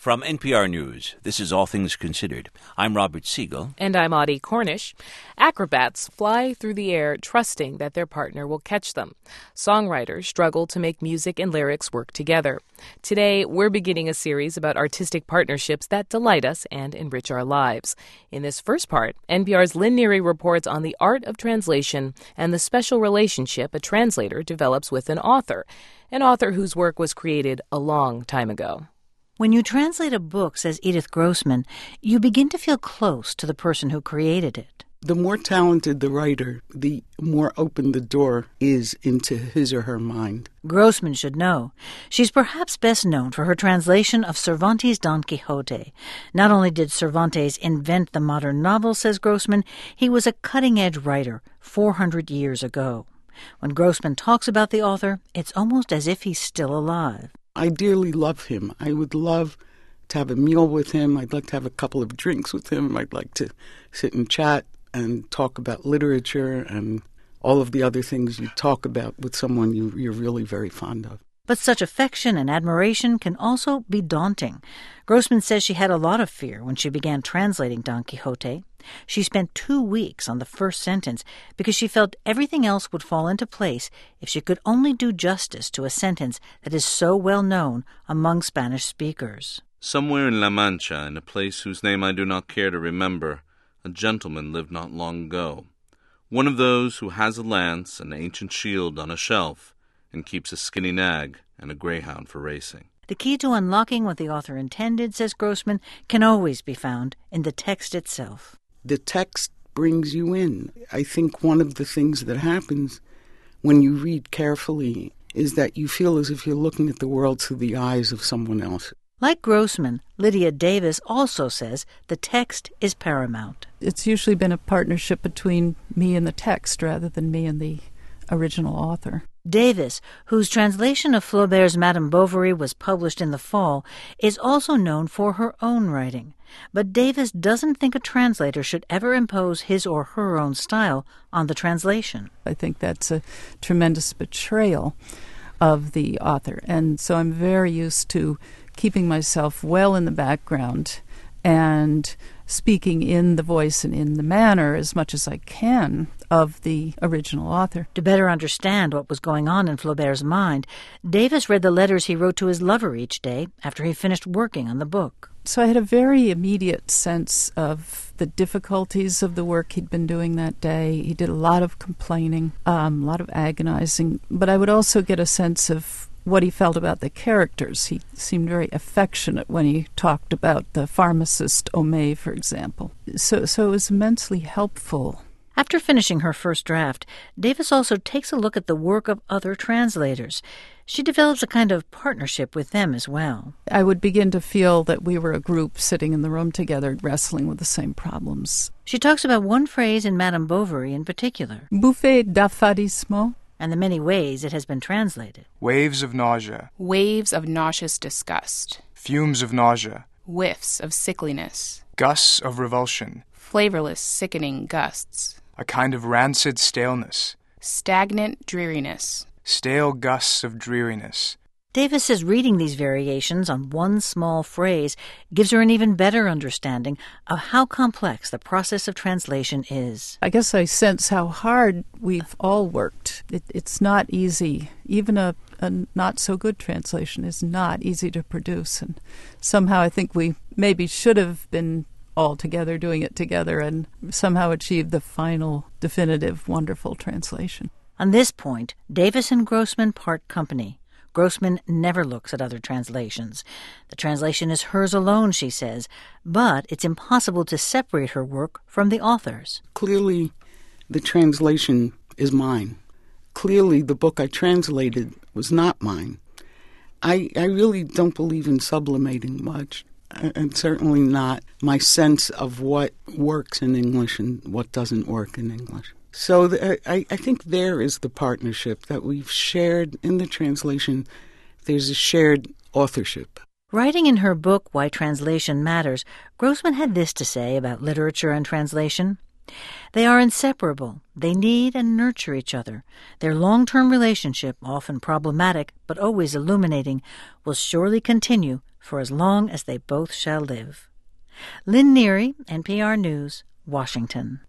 From NPR News, this is All Things Considered. I'm Robert Siegel. And I'm Audie Cornish. Acrobats fly through the air trusting that their partner will catch them. Songwriters struggle to make music and lyrics work together. Today, we're beginning a series about artistic partnerships that delight us and enrich our lives. In this first part, NPR's Lynn Neary reports on the art of translation and the special relationship a translator develops with an author whose work was created a long time ago. When you translate a book, says Edith Grossman, you begin to feel close to the person who created it. The more talented the writer, the more open the door is into his or her mind. Grossman should know. She's perhaps best known for her translation of Cervantes' Don Quixote. Not only did Cervantes invent the modern novel, says Grossman, he was a cutting-edge writer 400 years ago. When Grossman talks about the author, it's almost as if he's still alive. I dearly love him. I would love to have a meal with him. I'd like to have a couple of drinks with him. I'd like to sit and chat and talk about literature and all of the other things you talk about with someone you're really very fond of. But such affection and admiration can also be daunting. Grossman says she had a lot of fear when she began translating Don Quixote. She spent 2 weeks on the first sentence because she felt everything else would fall into place if she could only do justice to a sentence that is so well known among Spanish speakers. Somewhere in La Mancha, in a place whose name I do not care to remember, a gentleman lived not long ago. One of those who has a lance, an ancient shield on a shelf, and keeps a skinny nag and a greyhound for racing. The key to unlocking what the author intended, says Grossman, can always be found in the text itself. The text brings you in. I think one of the things that happens when you read carefully is that you feel as if you're looking at the world through the eyes of someone else. Like Grossman, Lydia Davis also says the text is paramount. It's usually been a partnership between me and the text rather than me and the original author. Davis, whose translation of Flaubert's Madame Bovary was published in the fall, is also known for her own writing. But Davis doesn't think a translator should ever impose his or her own style on the translation. I think that's a tremendous betrayal of the author. And so I'm very used to keeping myself well in the background and speaking in the voice and in the manner as much as I can of the original author. To better understand what was going on in Flaubert's mind, Davis read the letters he wrote to his lover each day after he finished working on the book. So I had a very immediate sense of the difficulties of the work he'd been doing that day. He did a lot of complaining, a lot of agonizing, but I would also get a sense of what he felt about the characters. He seemed very affectionate when he talked about the pharmacist Homais, for example. So it was immensely helpful. After finishing her first draft, Davis also takes a look at the work of other translators. She develops a kind of partnership with them as well. I would begin to feel that we were a group sitting in the room together wrestling with the same problems. She talks about one phrase in Madame Bovary in particular. Bouffée d'affadissement. And the many ways it has been translated. Waves of nausea. Waves of nauseous disgust. Fumes of nausea. Whiffs of sickliness. Gusts of revulsion. Flavorless, sickening gusts. A kind of rancid staleness. Stagnant dreariness. Stale gusts of dreariness. Davis says reading these variations on one small phrase gives her an even better understanding of how complex the process of translation is. I guess I sense how hard we've all worked. It's not easy. Even a not-so-good translation is not easy to produce. And somehow I think we maybe should have been all together doing it together and somehow achieved the final, definitive, wonderful translation. On this point, Davis and Grossman part company. Grossman never looks at other translations. The translation is hers alone, she says, but it's impossible to separate her work from the author's. Clearly, the translation is mine. Clearly, the book I translated was not mine. I really don't believe in sublimating much, and certainly not my sense of what works in English and what doesn't work in English. So I think there is the partnership that we've shared in the translation. There's a shared authorship. Writing in her book, Why Translation Matters, Grossman had this to say about literature and translation. They are inseparable. They need and nurture each other. Their long-term relationship, often problematic but always illuminating, will surely continue for as long as they both shall live. Lynn Neary, NPR News, Washington.